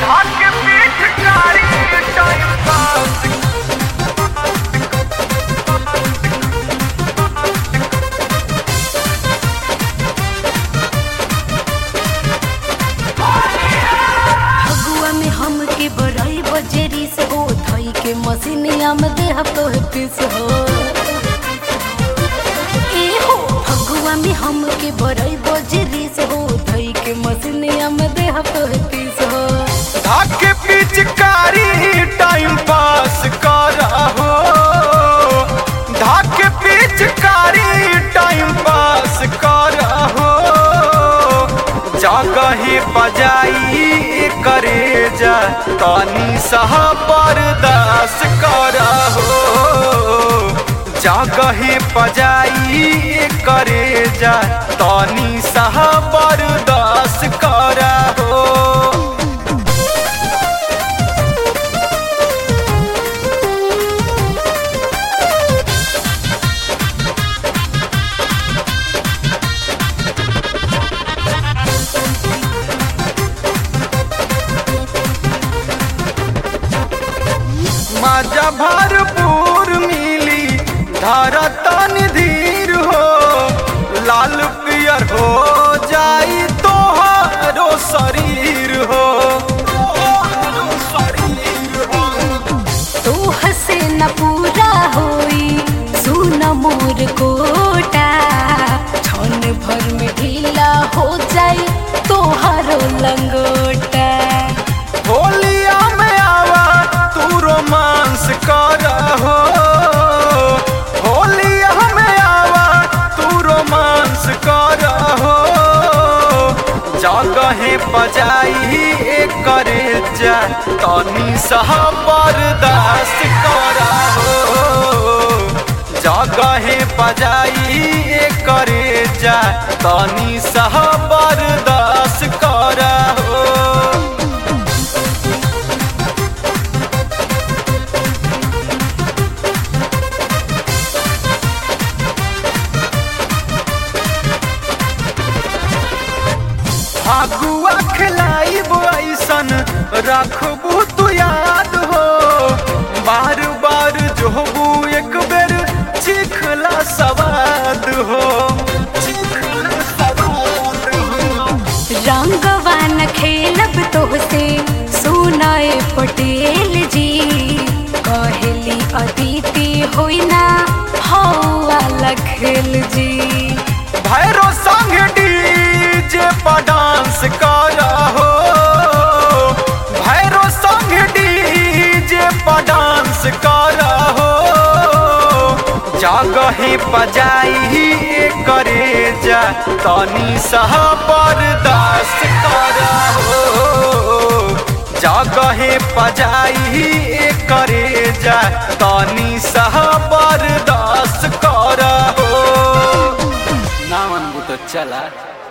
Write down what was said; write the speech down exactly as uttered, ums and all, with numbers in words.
आके पीठ कारी टाइम पास फगुआ में हमके बड़ाई बजेरी से हो थई के मसीनिया में देह तो पीस हो ए हो फगुआ में हमके बड़ाई बजेरी से हो थई के मसीनिया में देह तो पीस हो आके पीठ कारी टाइम पास करा हो धाके पीठ कारी टाइम पास करा हो जगही बजाई करे जा तनी सह बर्दाश्त करा हो जगही बजाई करे जा तनी सह बर्दाश्त करा हो मजा भरपूर मिली धारा तनी धीर हो लाल पियर हो जाई तोहारो शरीर हो तू हसे न पूरा होई सुन मोर कोटा छन भर में ढीला हो जाई तोहारो लंगोटा होलिया में आवा तू रोमांस करा हो होलिया में आवा तू रोमांस करा हो जगहे बजाई करे जा तनी सह बर्दाश्त करा हो जगहे बजाई करे जा तनी सह बर्दाश्त करा हो फगुआ खिलाइब ऐसन रखबू तू याद हो बार बार जोबू एक बेर चिखला सवाद हो रंगवान खेलब तोहसे सुनाए पटेल जी कहली अदिति होई ना हौवा लखेल जी भैरो संग डीजे पर डांस करा हो भैरो संग डीजे पर डांस करा हो जगहे बजाई करे जा तनी सह बर्दाश्त करा हो जगहे बजाई करे जा तनी सह बर्दाश्त करा हो ना मन तो चला।